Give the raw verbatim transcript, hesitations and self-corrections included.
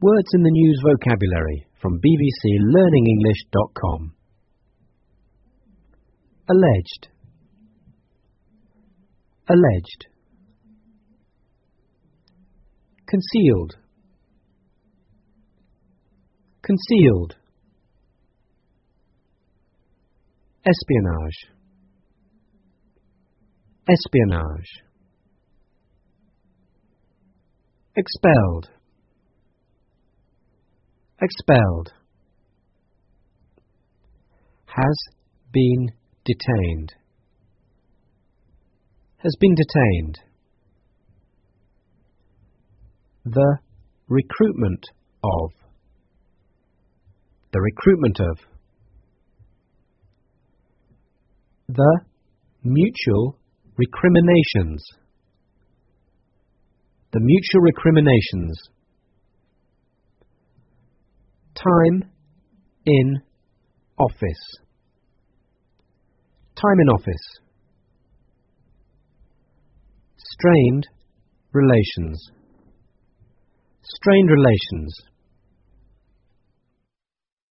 Words in the News Vocabulary from b b c learning english dot com. Alleged. Alleged. Concealed. Concealed. Espionage. Espionage. Expelled. Expelled. Has been detained. Has been detained. The recruitment of. The recruitment of. The mutual recriminations. The mutual recriminations. Time in office. Time in office. Strained relations. Strained relations.